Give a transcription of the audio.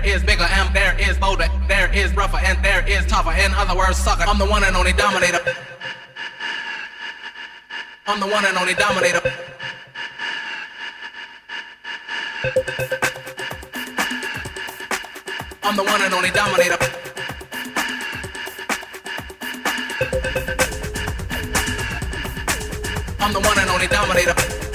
is bigger, and there is bolder, there is rougher, and there is tougher. In other words, sucker. I'm the one and only dominator. I'm the one and only dominator. I'm the one and only dominator. I'm the one and only dominator.